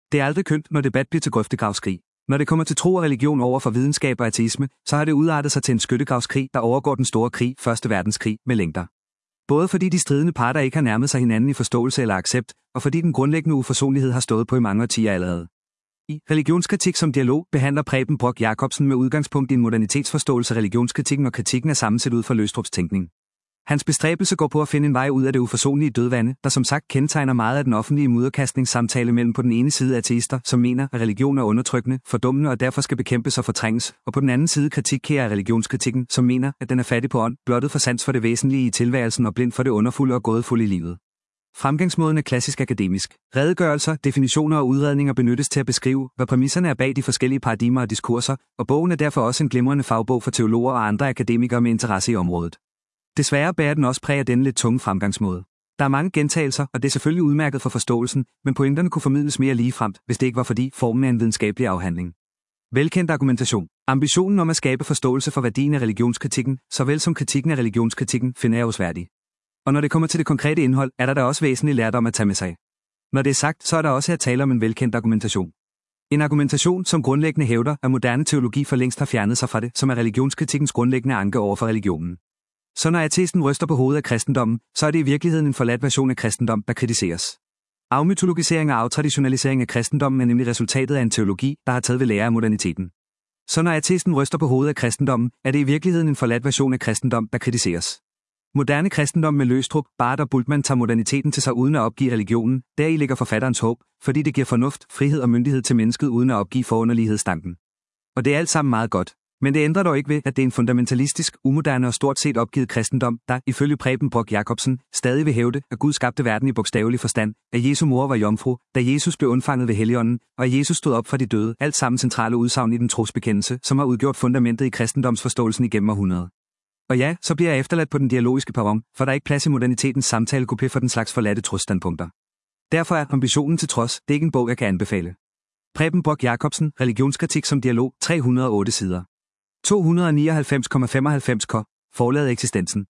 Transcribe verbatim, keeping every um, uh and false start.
Det er aldrig kønt, når debat bliver til grøftegravskrig. Når det kommer til tro og religion over for videnskab og ateisme, så har det udartet sig til en skyttegravskrig, der overgår den store krig, Første Verdenskrig, med længder. Både fordi de stridende parter ikke har nærmet sig hinanden i forståelse eller accept, og fordi den grundlæggende uforsonlighed har stået på i mange årtier allerede. I Religionskritik som dialog behandler Preben Brock Jacobsen med udgangspunkt i en modernitetsforståelse religionskritikken og kritikken er sammensat ud fra Løstrups tænkning. Hans bestræbelse går på at finde en vej ud af det uforsonlige dødvande, der som sagt kendetegner meget af den offentlige mudderkastningssamtale mellem på den ene side ateister, som mener, at religion er undertrykkende, fordummende og derfor skal bekæmpes og fortrænges, og på den anden side kritikere af religionskritikken, som mener, at den er fattig på ånd, blottet for sans for det væsentlige i tilværelsen og blind for det underfulde og gådefulde i livet. Fremgangsmåden er klassisk akademisk. Redegørelser, definitioner og udredninger benyttes til at beskrive, hvad præmisserne er bag de forskellige paradigmer og diskurser, og bogen er derfor også en glimrende fagbog for teologer og andre akademikere med interesse i området. Desværre bærer den også præg af denne lidt tunge fremgangsmåde. Der er mange gentagelser, og det er selvfølgelig udmærket for forståelsen, men pointerne kunne formidles mere ligefremt, hvis det ikke var fordi formen er en videnskabelig afhandling. Velkendt argumentation. Ambitionen om at skabe forståelse for værdien af religionskritikken, såvel som kritikken af religionskritikken, finder jeg usværdig. Og når det kommer til det konkrete indhold, er der da også væsentlig lærdom at tage med sig. Når det er sagt, så er der også at tale om en velkendt argumentation. En argumentation, som grundlæggende hævder, at moderne teologi for længst har fjernet sig fra det, som er religionskritikkens grundlæggende anke over for religionen. Så når ateisten ryster på hovedet af kristendommen, så er det i virkeligheden en forladt version af kristendom, der kritiseres. Afmytologisering og aftraditionalisering af kristendommen er nemlig resultatet af en teologi, der har taget ved lære af moderniteten. Så når ateisten ryster på hovedet af kristendommen, er det i virkeligheden en forladt version af kristendom, der kritiseres. Moderne kristendom med Løstrup, Barth og Bultmann tager moderniteten til sig uden at opgive religionen, deri ligger forfatterens håb, fordi det giver fornuft, frihed og myndighed til mennesket uden at opgive forunderlighedstanken. Og det er alt sammen meget godt. Men det ændrer dog ikke ved, at det er en fundamentalistisk, umoderne og stort set opgivet kristendom, der, ifølge Preben Brock Jacobsen, stadig vil hævde, at Gud skabte verden i bogstavelig forstand, at Jesu mor var jomfru, da Jesus blev undfanget ved Helligånden, og at Jesus stod op fra de døde, alt sammen centrale udsagn i den trosbekendelse, som har udgjort fundamentet i kristendomsforståelsen igennem århundreder. Og ja, så bliver jeg efterladt på den dialogiske perron, for der er ikke plads i modernitetens samtalegruppe for den slags forladte trosstandpunkter. Derfor er ambitionen til trods, det er ikke en bog, jeg kan anbefale. Preben Brock Jacobsen, Religionskritik som dialog, tre hundrede og otte sider. to hundrede og nioghalvfems komma femoghalvfems k. Forlaget Eksistensen.